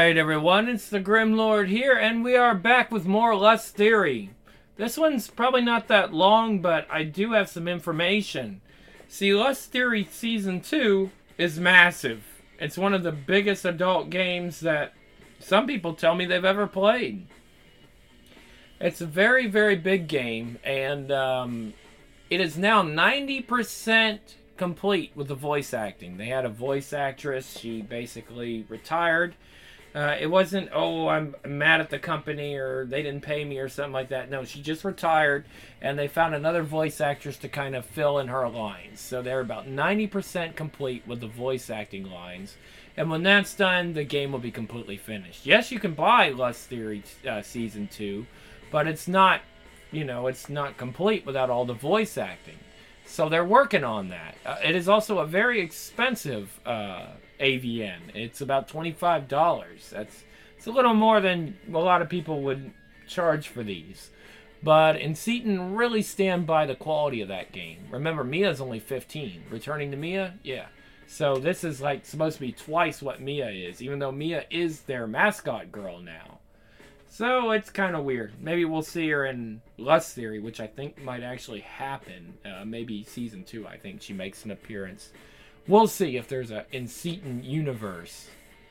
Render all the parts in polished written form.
Alright everyone, it's the Grim Lord here, and we are back with more Lust Theory. This one's probably not that long, but I do have some information. See, Lust Theory Season 2 is massive. It's one of the biggest adult games that some people tell me they've ever played. It's a very, very big game, and it is now 90% complete with the voice acting. They had a voice actress. She basically retired. It wasn't, oh, I'm mad at the company or they didn't pay me or something like that. No, she just retired, and they found another voice actress to kind of fill in her lines. So they're about 90% complete with the voice acting lines. And when that's done, the game will be completely finished. Yes, you can buy Lust Theory Season 2, but it's not, it's not complete without all the voice acting. So they're working on that. It is also a very expensive AVN. It's about $25. It's a little more than a lot of people would charge for these. But Seaton really stand by the quality of that game. Remember, Mia's only 15. Returning to Mia? Yeah. So this is like supposed to be twice what Mia is, even though Mia is their mascot girl now. So it's kind of weird. Maybe we'll see her in Lust Theory, which I think might actually happen. Maybe Season 2, I think she makes an appearance. We'll see if there's a Seaton universe.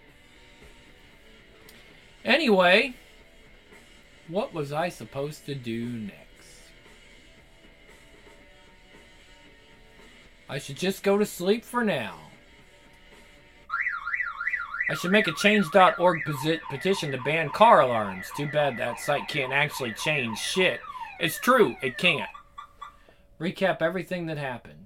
Anyway, what was I supposed to do next? I should just go to sleep for now. I should make a change.org petition to ban car alarms. Too bad that site can't actually change shit. It's true, it can't. Recap everything that happened.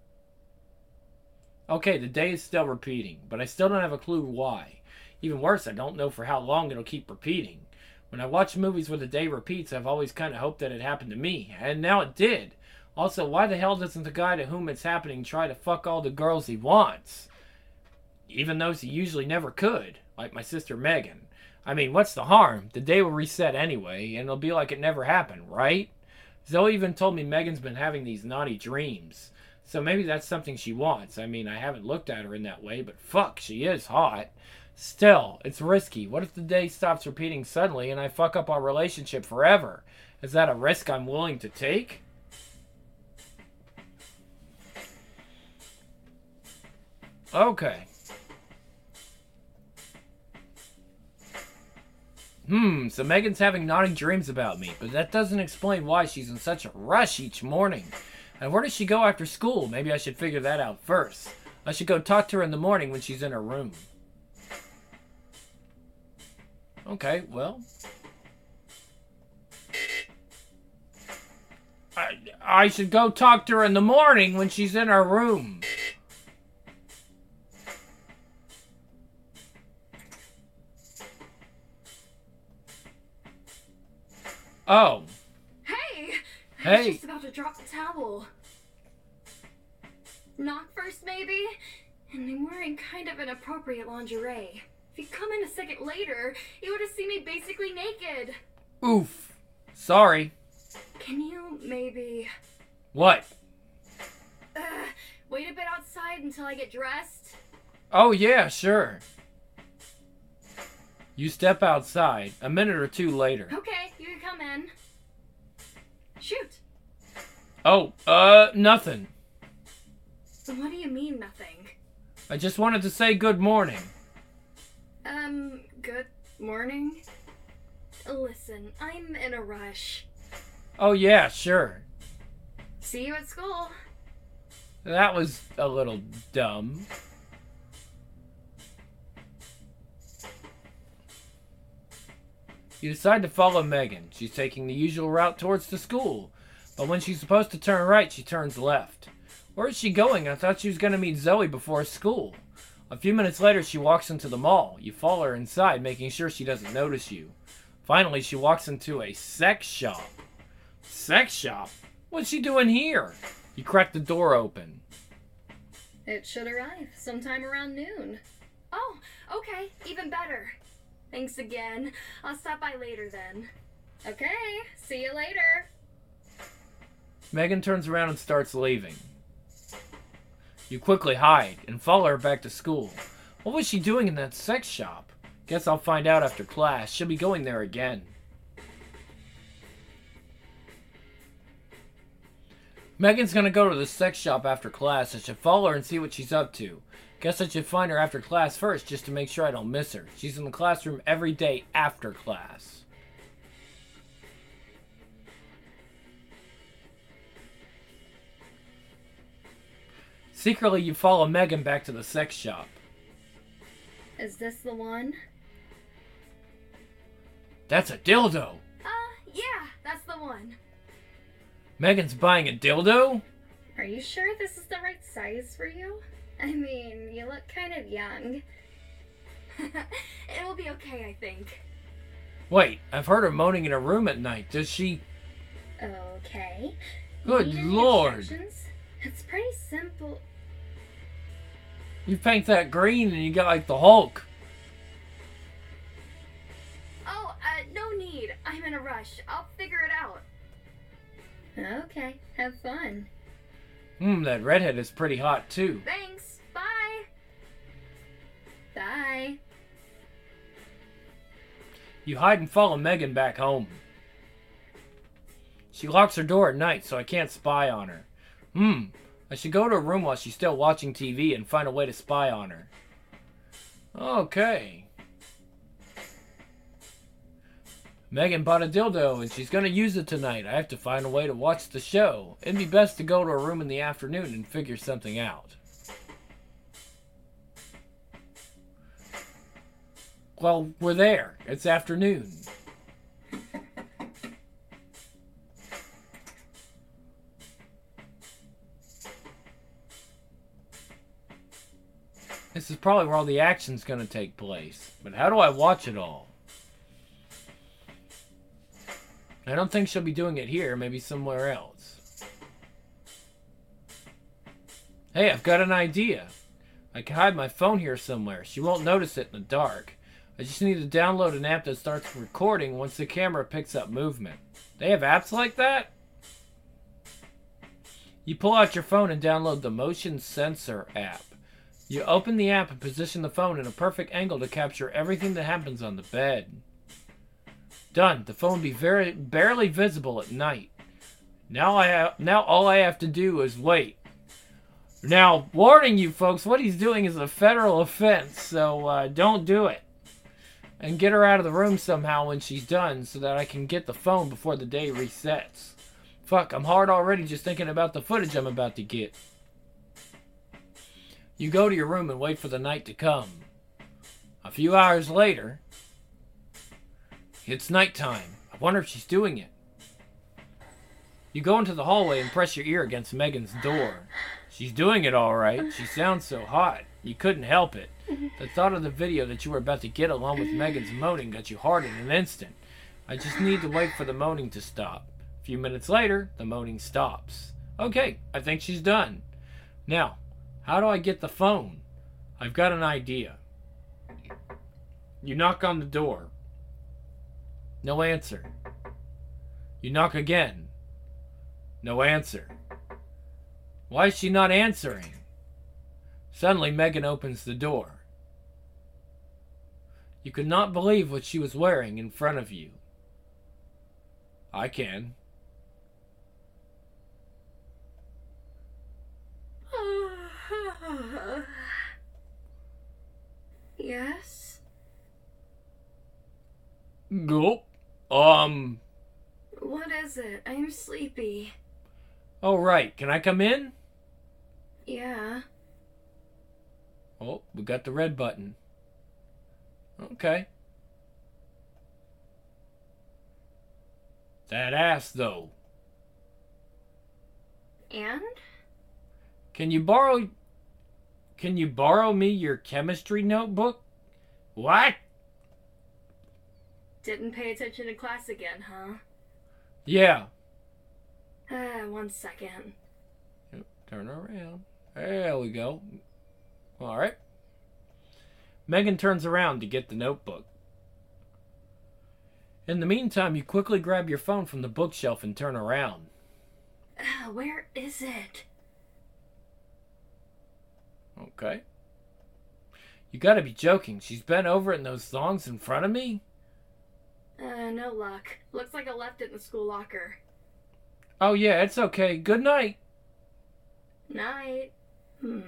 Okay, the day is still repeating, but I still don't have a clue why. Even worse, I don't know for how long it'll keep repeating. When I watch movies where the day repeats, I've always kind of hoped that it happened to me, and now it did. Also, why the hell doesn't the guy to whom it's happening try to fuck all the girls he wants? Even though he usually never could, like my sister Megan. I mean, what's the harm? The day will reset anyway, and it'll be like it never happened, right? Zoe even told me Megan's been having these naughty dreams. So maybe that's something she wants. I mean, I haven't looked at her in that way, but fuck, she is hot. Still, it's risky. What if the day stops repeating suddenly and I fuck up our relationship forever? Is that a risk I'm willing to take? Okay. So Megan's having naughty dreams about me, but that doesn't explain why she's in such a rush each morning. And where does she go after school? Maybe I should figure that out first. I should go talk to her in the morning when she's in her room. Okay, well. I should go talk to her in the morning when she's in her room. Oh. Hey! Hey. I was just about to drop the towel. Knock first, maybe? And I'm wearing kind of inappropriate lingerie. If you'd come in a second later, you would have seen me basically naked. Oof. Sorry. Can you maybe... What? Wait a bit outside until I get dressed? Oh, yeah, sure. You step outside. A minute or two later. Okay, you can come in. Shoot. Oh, nothing. What do you mean, nothing? I just wanted to say good morning. Good morning? Listen, I'm in a rush. Oh, yeah, sure. See you at school. That was a little dumb. You decide to follow Megan. She's taking the usual route towards the school. But when she's supposed to turn right, she turns left. Where is she going? I thought she was going to meet Zoe before school. A few minutes later, she walks into the mall. You follow her inside, making sure she doesn't notice you. Finally, she walks into a sex shop. Sex shop? What's she doing here? You crack the door open. It should arrive sometime around noon. Oh, okay, even better. Thanks again. I'll stop by later then. Okay, see you later. Megan turns around and starts leaving. You quickly hide and follow her back to school. What was she doing in that sex shop? Guess I'll find out after class. She'll be going there again. Megan's gonna go to the sex shop after class. I should follow her and see what she's up to. Guess I should find her after class first just to make sure I don't miss her. She's in the classroom every day after class. Secretly, you follow Megan back to the sex shop. Is this the one? That's a dildo! Yeah, that's the one. Megan's buying a dildo? Are you sure this is the right size for you? I mean, you look kind of young. It'll be okay, I think. Wait, I've heard her moaning in her room at night. Does she... Okay. Good Need any lord. instructions? It's pretty simple. You paint that green and you got like the Hulk. Oh, no need. I'm in a rush. I'll figure it out. Okay, have fun. That redhead is pretty hot too. Thanks. Bye. Bye. You hide and follow Megan back home. She locks her door at night so I can't spy on her. I should go to her room while she's still watching TV and find a way to spy on her. Okay. Megan bought a dildo and she's gonna use it tonight. I have to find a way to watch the show. It'd be best to go to her room in the afternoon and figure something out. Well, we're there. It's afternoon. This is probably where all the action's gonna take place. But how do I watch it all? I don't think she'll be doing it here. Maybe somewhere else. Hey, I've got an idea. I can hide my phone here somewhere. She won't notice it in the dark. I just need to download an app that starts recording once the camera picks up movement. They have apps like that? You pull out your phone and download the Motion Sensor app. You open the app and position the phone in a perfect angle to capture everything that happens on the bed. Done. The phone will be barely visible at night. Now all I have to do is wait. Now, warning you folks, what he's doing is a federal offense, so don't do it. And get her out of the room somehow when she's done so that I can get the phone before the day resets. Fuck, I'm hard already just thinking about the footage I'm about to get. You go to your room and wait for the night to come. A few hours later, it's nighttime. I wonder if she's doing it. You go into the hallway and press your ear against Megan's door. She's doing it all right. She sounds so hot. You couldn't help it. The thought of the video that you were about to get along with Megan's moaning got you hard in an instant. I just need to wait for the moaning to stop. A few minutes later, the moaning stops. Okay, I think she's done. Now, how do I get the phone? I've got an idea. You knock on the door. No answer. You knock again. No answer. Why is she not answering? Suddenly, Megan opens the door. You could not believe what she was wearing in front of you. I can. Yes? Gulp. What is it? I'm sleepy. Oh, right. Can I come in? Yeah. Oh, we got the red button. Okay. That ass, though. And? Can you borrow me your chemistry notebook? What? Didn't pay attention to class again, huh? Yeah. 1 second. Turn around. There we go. Alright. Megan turns around to get the notebook. In the meantime, you quickly grab your phone from the bookshelf and turn around. Where is it? Okay. You gotta be joking. She's bent over in those thongs in front of me? No luck. Looks like I left it in the school locker. Oh yeah, it's okay. Good night. Night. You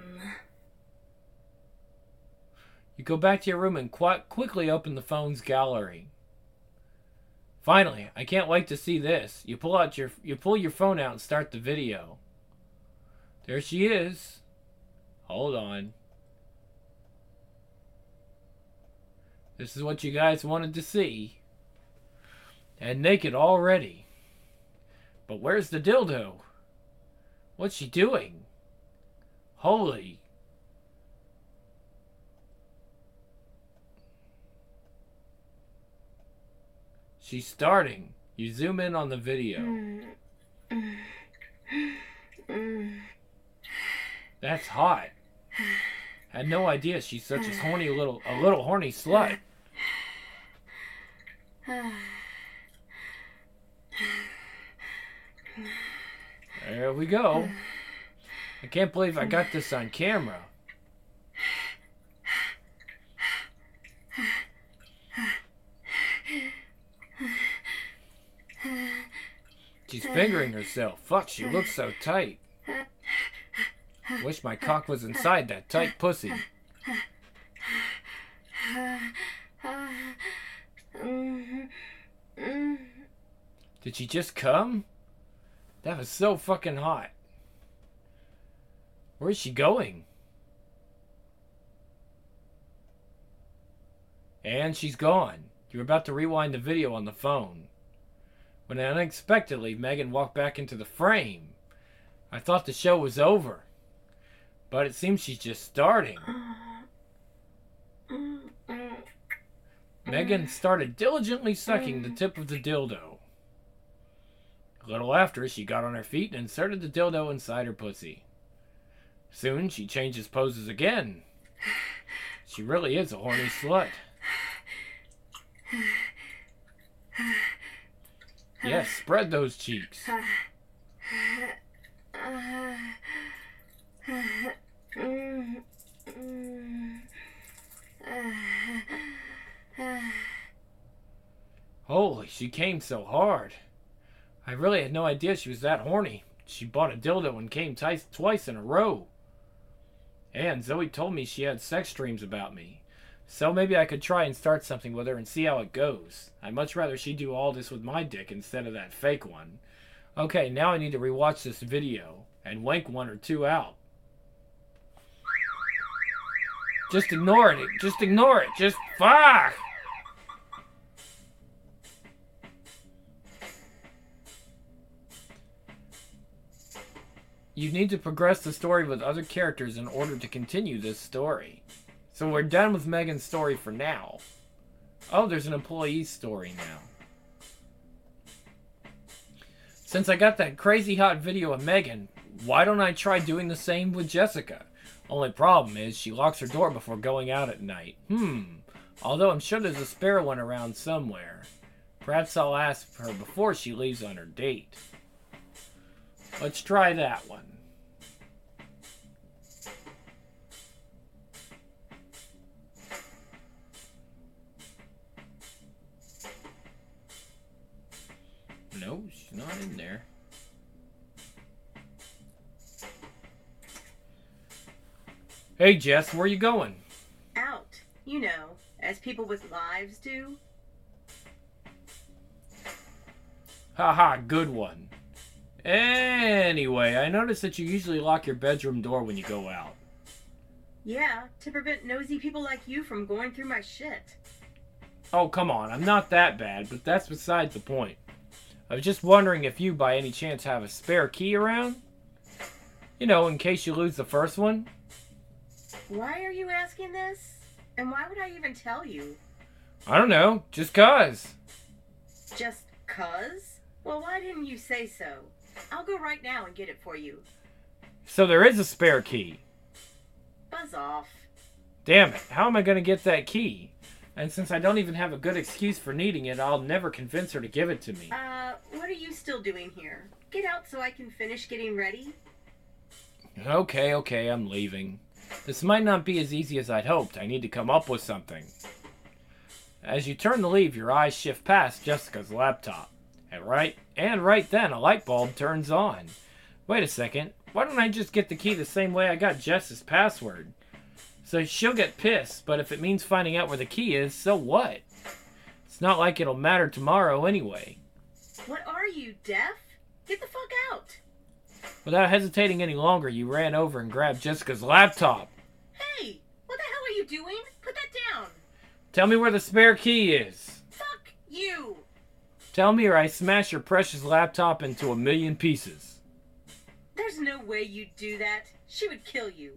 go back to your room and quickly open the phone's gallery. Finally, I can't wait to see this. You pull your phone out and start the video. There she is. Hold on. This is what you guys wanted to see. And naked already. But where's the dildo? What's she doing? Holy. She's starting. You zoom in on the video. That's hot. Had no idea she's such a little horny slut. There we go. I can't believe I got this on camera. She's fingering herself. Fuck, she looks so tight. Wish my cock was inside that tight pussy. Did she just come? That was so fucking hot. Where is she going? And she's gone. You're about to rewind the video on the phone. When unexpectedly, Megan walked back into the frame. I thought the show was over. But it seems she's just starting. Megan started diligently sucking the tip of the dildo. A little after, she got on her feet and inserted the dildo inside her pussy. Soon, she changes poses again. She really is a horny slut. Yes, spread those cheeks. Holy, she came so hard. I really had no idea she was that horny. She bought a dildo and came twice in a row. And Zoe told me she had sex dreams about me. So maybe I could try and start something with her and see how it goes. I'd much rather she do all this with my dick instead of that fake one. Okay, now I need to rewatch this video and wank one or two out. Just ignore it. Just ignore it. Just fuck. You need to progress the story with other characters in order to continue this story. So we're done with Megan's story for now. Oh, there's an employee story now. Since I got that crazy hot video of Megan, why don't I try doing the same with Jessica? Only problem is she locks her door before going out at night. Although I'm sure there's a spare one around somewhere. Perhaps I'll ask her before she leaves on her date. Let's try that one. No, she's not in there. Hey Jess, where you going? Out. You know, as people with lives do. Haha, good one. Anyway, I noticed that you usually lock your bedroom door when you go out. Yeah, to prevent nosy people like you from going through my shit. Oh, come on, I'm not that bad, but that's beside the point. I was just wondering if you, by any chance, have a spare key around? You know, in case you lose the first one. Why are you asking this? And why would I even tell you? I don't know, just 'cause. Just 'cause? Well, why didn't you say so? I'll go right now and get it for you. So there is a spare key. Buzz off. Damn it, how am I going to get that key? And since I don't even have a good excuse for needing it, I'll never convince her to give it to me. What are you still doing here? Get out so I can finish getting ready. Okay, I'm leaving. This might not be as easy as I'd hoped. I need to come up with something. As you turn to leave, your eyes shift past Jessica's laptop. And right then, a light bulb turns on. Wait a second. Why don't I just get the key the same way I got Jess's password? So she'll get pissed, but if it means finding out where the key is, so what? It's not like it'll matter tomorrow anyway. What are you, deaf? Get the fuck out. Without hesitating any longer, you ran over and grabbed Jessica's laptop. Hey, what the hell are you doing? Put that down. Tell me where the spare key is. Fuck you. Tell me or I smash your precious laptop into a million pieces. There's no way you'd do that. She would kill you.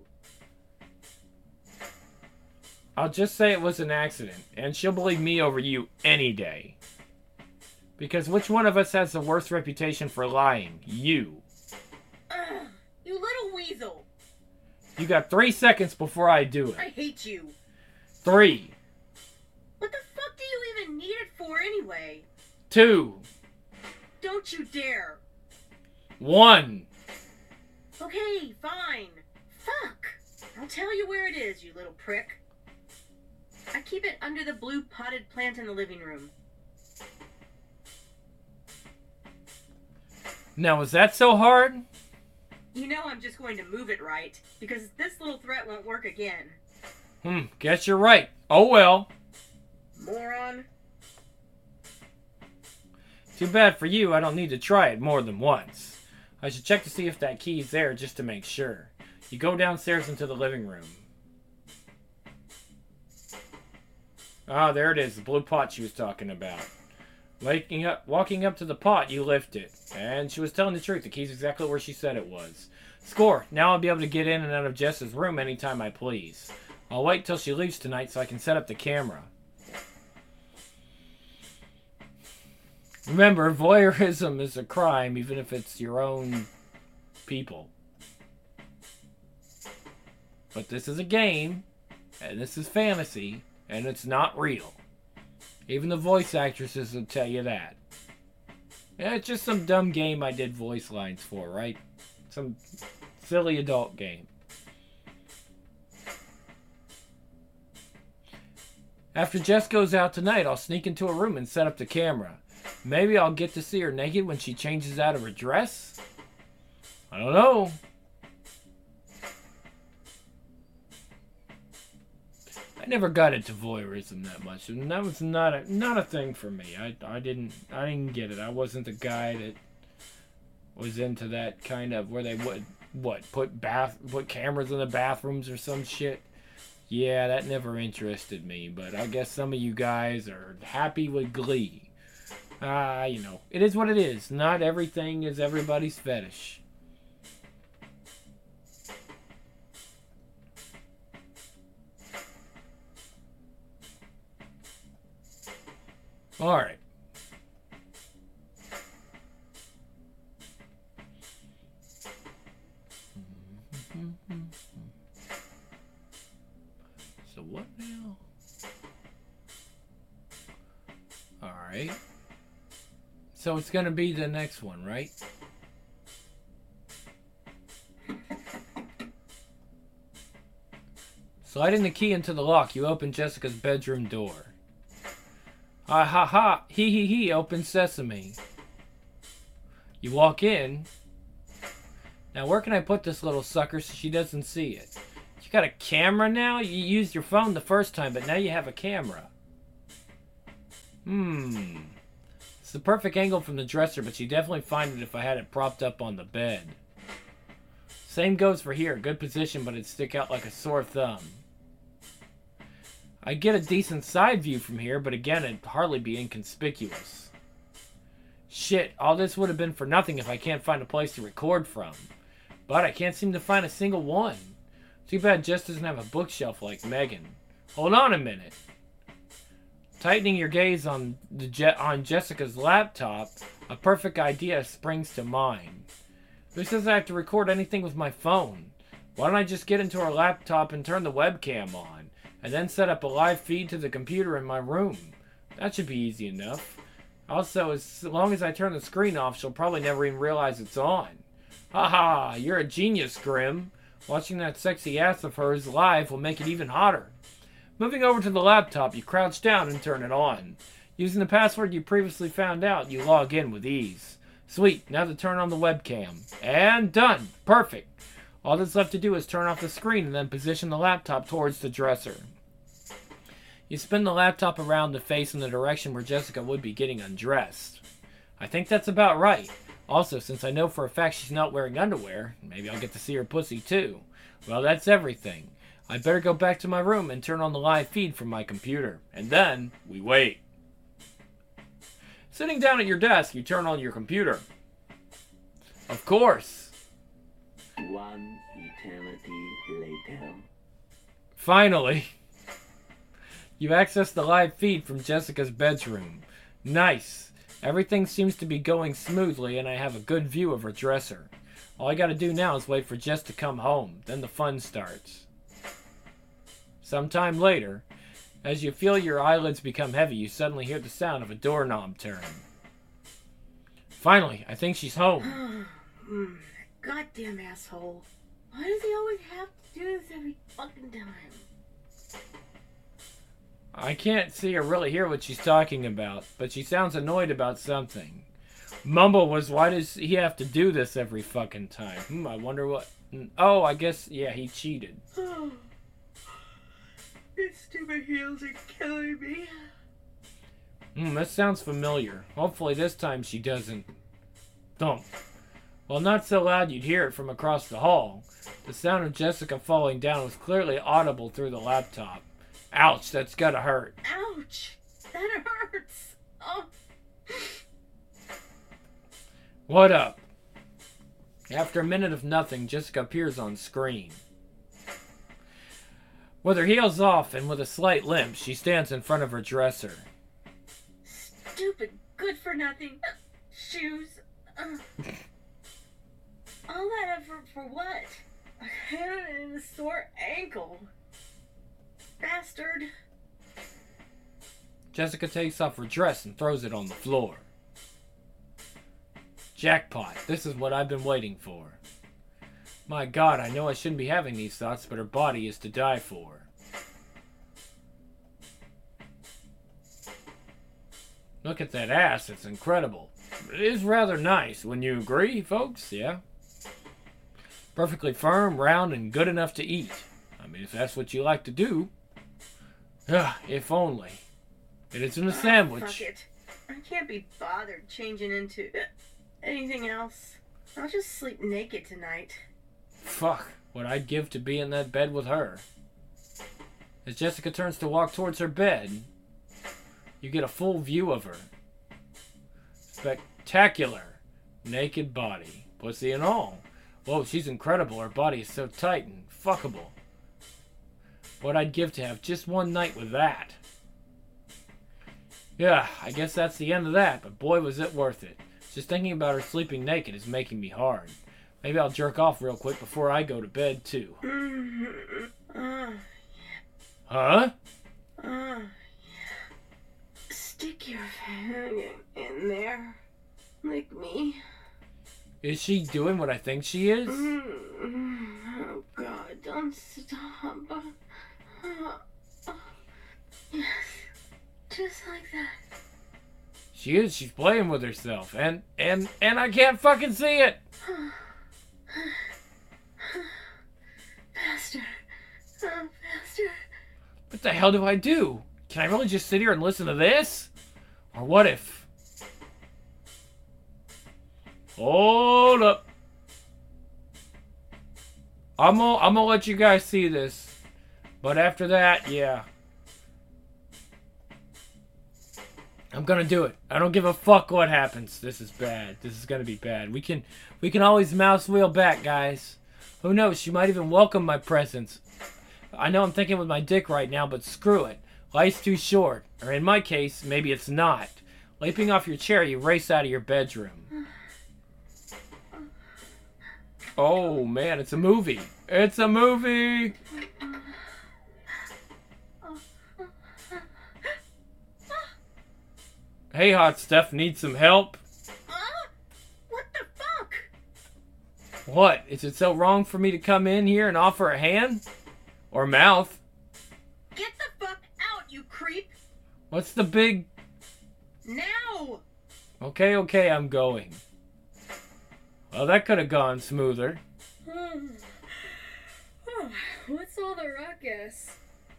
I'll just say it was an accident, and she'll believe me over you any day. Because which one of us has the worst reputation for lying? You. Ugh, you little weasel. You got 3 seconds before I do I it. hate you. 3, What the fuck do you even need it for anyway? 2, Don't you dare. 1. Okay, fine. Fuck. I'll tell you where it is, you little prick. I keep it under the blue potted plant in the living room. Now, was that so hard? You know I'm just going to move it right, because this little threat won't work again. Guess you're right. Oh well. Moron. Too bad for you, I don't need to try it more than once. I should check to see if that key's there just to make sure. You go downstairs into the living room. Ah, there it is, the blue pot she was talking about. Walking up to the pot, you lift it. And she was telling the truth. The key's exactly where she said it was. Score. Now I'll be able to get in and out of Jess's room anytime I please. I'll wait till she leaves tonight so I can set up the camera. Remember, voyeurism is a crime even if it's your own people. But this is a game, and this is fantasy, and it's not real. Even the voice actresses will tell you that. Yeah, it's just some dumb game I did voice lines for, right? Some silly adult game. After Jess goes out tonight, I'll sneak into a room and set up the camera. Maybe I'll get to see her naked when she changes out of her dress? I don't know. I never got into voyeurism that much, and that was not a thing for me. I didn't get it. I wasn't the guy that was into that kind of where they would put cameras in the bathrooms or some shit. Yeah, that never interested me, but I guess some of you guys are happy with Glee. You know, it is what it is. Not everything is everybody's fetish. Alright. So what now? Alright. So it's gonna be the next one, right? Sliding the key into the lock, you open Jessica's bedroom door. Ha ha ha, he, open sesame. You walk in. Now where can I put this little sucker so she doesn't see it? You got a camera now? You used your phone the first time, but now you have a camera. It's the perfect angle from the dresser, but she'd definitely find it if I had it propped up on the bed. Same goes for here. Good position, but it'd stick out like a sore thumb. I'd get a decent side view from here, but again, it'd hardly be inconspicuous. Shit, all this would have been for nothing if I can't find a place to record from. But I can't seem to find a single one. Too bad Jess doesn't have a bookshelf like Megan. Hold on a minute. Tightening your gaze on Jessica's laptop, a perfect idea springs to mind. Who says I have to record anything with my phone? Why don't I just get into her laptop and turn the webcam on, and then set up a live feed to the computer in my room? That should be easy enough. Also, as long as I turn the screen off, she'll probably never even realize it's on. Haha, you're a genius, Grim. Watching that sexy ass of hers live will make it even hotter. Moving over to the laptop, you crouch down and turn it on. Using the password you previously found out, you log in with ease. Sweet, now to turn on the webcam. And done! Perfect! All that's left to do is turn off the screen and then position the laptop towards the dresser. You spin the laptop around to face in the direction where Jessica would be getting undressed. I think that's about right. Also, since I know for a fact she's not wearing underwear, maybe I'll get to see her pussy too. Well, that's everything. I better go back to my room and turn on the live feed from my computer. And then, we wait. Sitting down at your desk, you turn on your computer. Of course. One eternity later. Finally. You access the live feed from Jessica's bedroom. Nice. Everything seems to be going smoothly and I have a good view of her dresser. All I gotta do now is wait for Jess to come home. Then the fun starts. Sometime later, as you feel your eyelids become heavy, you suddenly hear the sound of a doorknob turn. Finally, I think she's home. Goddamn asshole. Why does he always have to do this every fucking time? I can't see or really hear what she's talking about, but she sounds annoyed about something. Mumble was, why does he have to do this every fucking time? I wonder what... Oh, I guess, yeah, he cheated. His stupid heels are killing me. That sounds familiar. Hopefully this time she doesn't... thump. Well, not so loud you'd hear it from across the hall. The sound of Jessica falling down was clearly audible through the laptop. Ouch, that's gotta hurt. Ouch! That hurts! Oh. What up? After a minute of nothing, Jessica appears on screen. With her heels off and with a slight limp, she stands in front of her dresser. Stupid, good-for-nothing shoes. All that effort for what? I had it in a sore ankle. Bastard. Jessica takes off her dress and throws it on the floor. Jackpot. This is what I've been waiting for. My God, I know I shouldn't be having these thoughts, but her body is to die for. Look at that ass, it's incredible. It is rather nice, wouldn't you agree, folks? Yeah? Perfectly firm, round, and good enough to eat. I mean, if that's what you like to do. If only. It isn't a sandwich. Fuck it. I can't be bothered changing into anything else. I'll just sleep naked tonight. Fuck, what I'd give to be in that bed with her. As Jessica turns to walk towards her bed, you get a full view of her. Spectacular. Naked body. Pussy and all. Whoa, she's incredible. Her body is so tight and fuckable. What I'd give to have just one night with that. Yeah, I guess that's the end of that, but boy was it worth it. Just thinking about her sleeping naked is making me hard. Maybe I'll jerk off real quick before I go to bed, too. Huh? Yeah. Stick your hand in there. Like me. Is she doing what I think she is? Oh, God, don't stop. Yes, just like that. She is. She's playing with herself. And I can't fucking see it. Faster. Faster. What the hell do I do? Can I really just sit here and listen to this? Or what if... Hold up. I'm gonna let you guys see this. But after that, yeah. I'm gonna do it. I don't give a fuck what happens. This is bad. This is gonna be bad. We can always mouse wheel back, guys. Who knows? She might even welcome my presence. I know I'm thinking with my dick right now, but screw it. Life's too short. Or in my case, maybe it's not. Leaping off your chair, you race out of your bedroom. Oh, man, it's a movie. It's a movie! Hey, hot stuff, need some help? What the fuck? What? Is it so wrong for me to come in here and offer a hand? Or mouth? Get the fuck out, you creep! What's the big... Now! Okay, I'm going. Well, that could have gone smoother. What's all the ruckus?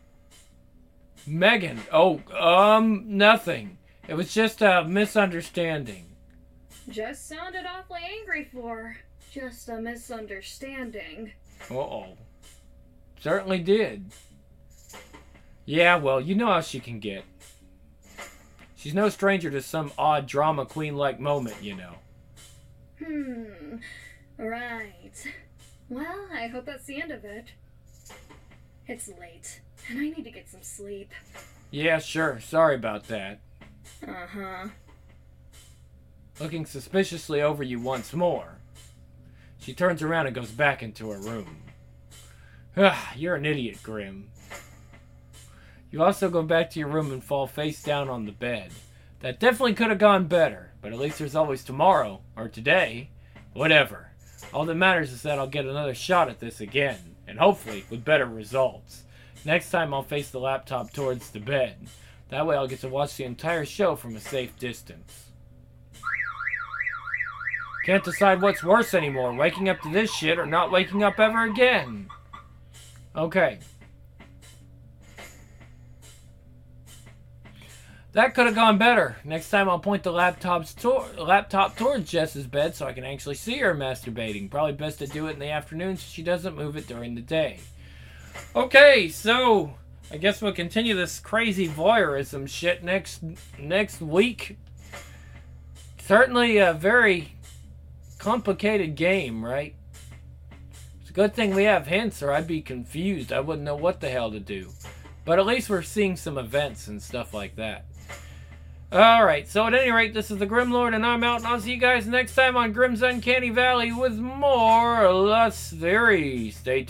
Megan. Nothing. It was just a misunderstanding. Just sounded awfully angry for just a misunderstanding. Uh-oh. Certainly did. Yeah, well, you know how she can get. She's no stranger to some odd drama queen-like moment, you know. Right. Well, I hope that's the end of it. It's late, and I need to get some sleep. Yeah, sure. Sorry about that. Uh-huh. Looking suspiciously over you once more, she turns around and goes back into her room. You're an idiot, Grim. You also go back to your room and fall face down on the bed. That definitely could have gone better, but at least there's always tomorrow, or today, whatever. All that matters is that I'll get another shot at this again, and hopefully with better results. Next time I'll face the laptop towards the bed. That way I'll get to watch the entire show from a safe distance. Can't decide what's worse anymore, waking up to this shit or not waking up ever again. Okay. That could have gone better. Next time I'll point the laptop towards Jess's bed so I can actually see her masturbating. Probably best to do it in the afternoon so she doesn't move it during the day. Okay, so I guess we'll continue this crazy voyeurism shit next week. Certainly a very complicated game, right? It's a good thing we have hints or I'd be confused. I wouldn't know what the hell to do. But at least we're seeing some events and stuff like that. Alright, so at any rate, this is the Grim Lord, and I'm out, and I'll see you guys next time on Grim's Uncanny Valley with more Lust Theory. Stay tuned.